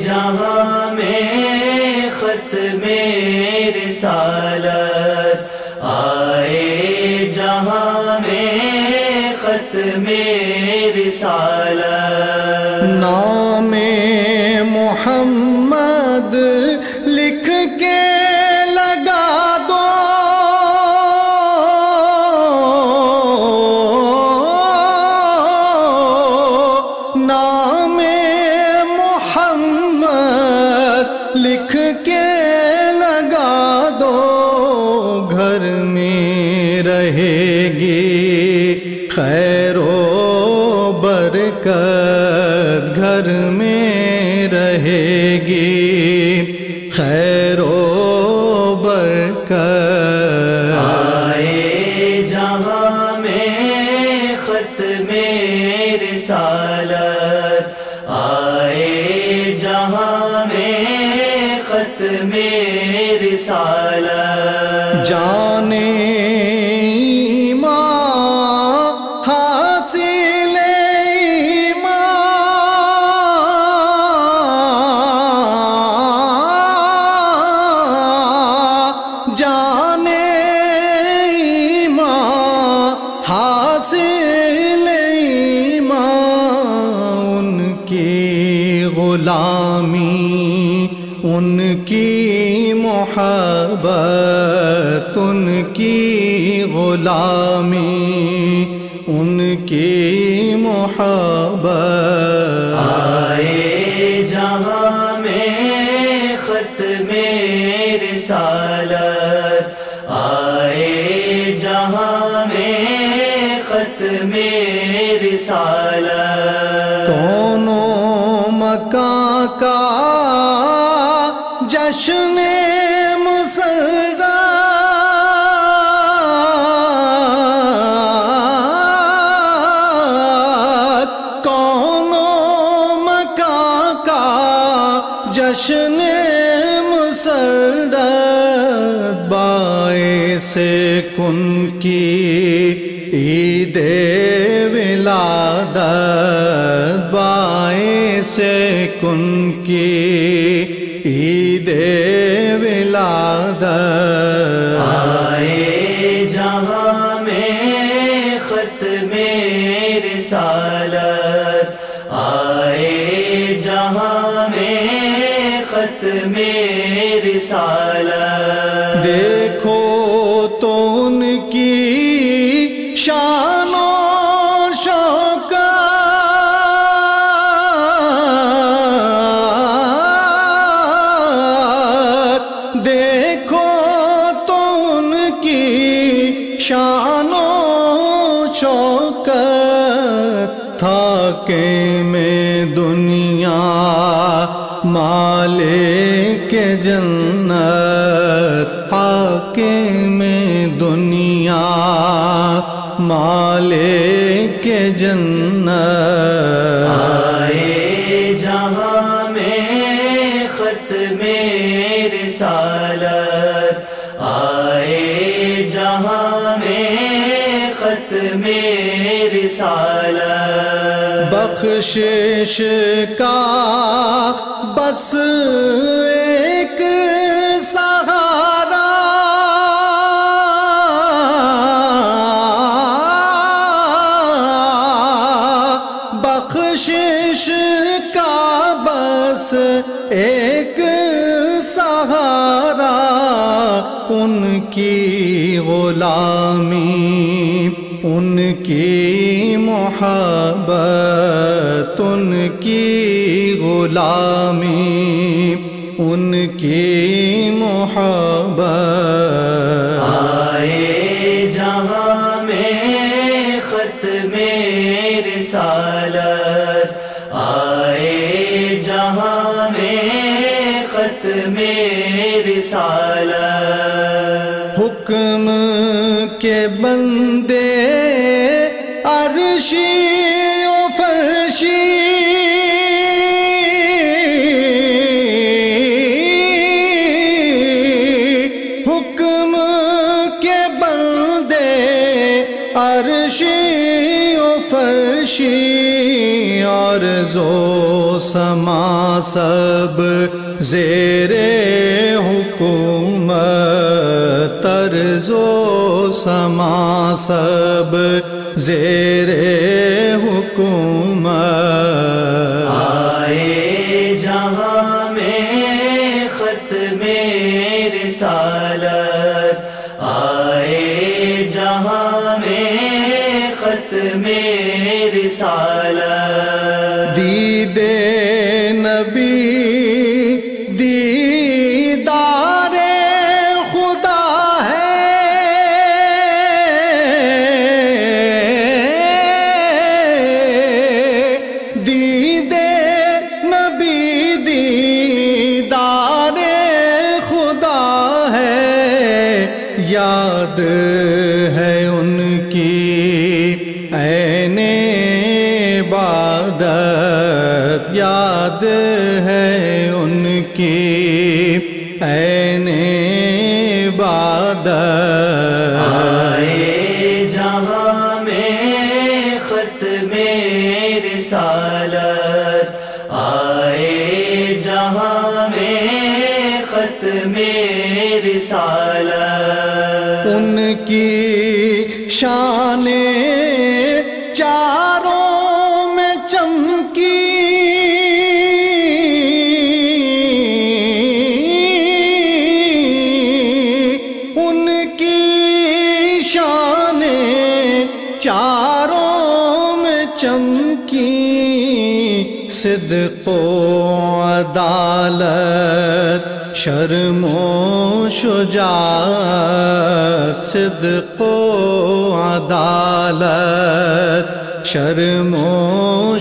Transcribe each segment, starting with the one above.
جہاں میں ختم رسالت، آئے جہاں میں ختم رسالت، نام محمد لکھ کے لگا دو، نام محمد لکھ کے لگا دو، گھر میں رہے گی خیر و برکت، گھر میں رہے گی خیر و برکت، آئے جہاں میں ختم رسالت، آئے جہاں میں ختم رسالت، جانے حاصل ایمان، جانے ایمان حاصل ایمان، ان کی غلامی ان کی محبت، ان کی غلامی ان کی محبت، آئے جہاں میں ختم رسالت، آئے جہاں میں ختم رسالت، کونوں مکان کا جشن مسرت، کونوں مکان کا جشن مسرت، باعث کن کی عید ولادت، باعث کن کی عید ولادت، آئے جہاں میں ختم رسالت، آئے جہاں میں ختم رسالت، دیکھو تو ان کی شان و شوکت، دیکھو تو ان کی شان و شوکت، تھا کہ میں دنیا مالک جنت، حاکم دنیا مالک جنت، آئے جہاں میں ختم رسالت، آئے جہاں میں ختم رسالت، بخشش کا بس ایک سہارا، بخشش کا بس ایک سہارا، ان کی غلامی ان کی محبت، ان کی غلامی ان کی محبت، آئے جہاں میں ختم رسالت، آئے جہاں میں ختم رسالت، حکم کے بندے عرشی و فرشی، حکم کے بندے عرشی و فرشی، عرض و سما سب زیر حکومت، طرز و سما سب زیر حکومت، آئے جہاں میں ختم رسالت، آئے جہاں میں ختم رسالت، دید نبی دیدار خدا ہے، دید نبی دیدار خدا ہے، یاد ہے ان کی عین عبادت، یاد ہے ان کی عین عبادت، آئے جہاں میں ختم رسالت، آئے جہاں میں ختم رسالت، ان کی شان چاروں میں چمکی، ان کی شان چاروں میں چمکی، صدق و عدالت شرم و شجاعت، صدق و عدالت شرم و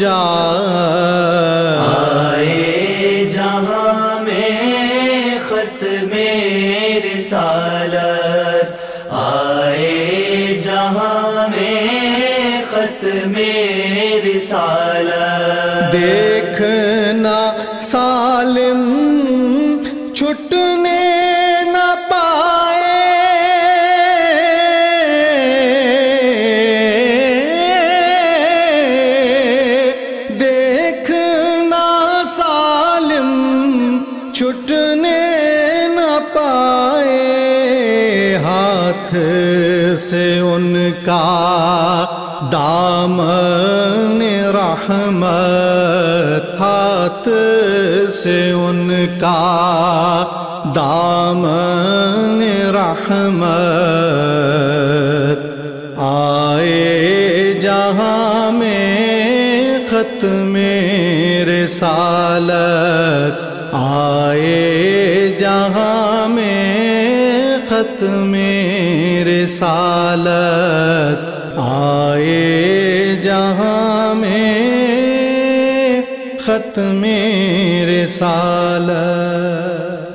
شجاعت، آئے جہاں میں ختم رسالت، آئے جہاں میں ختم رسالت، دیکھنا سالم چھٹنے نہ پائے، دیکھنا سالم چھٹنے نہ پائے، ہاتھ سے ان کا دامن رحمت، ہاتھ سے ان کا دامن رحمت، آئے جہاں میں ختم رسالت، آئے جہاں میں ختم رسالت، آئے جہاں میں ختم رسالت۔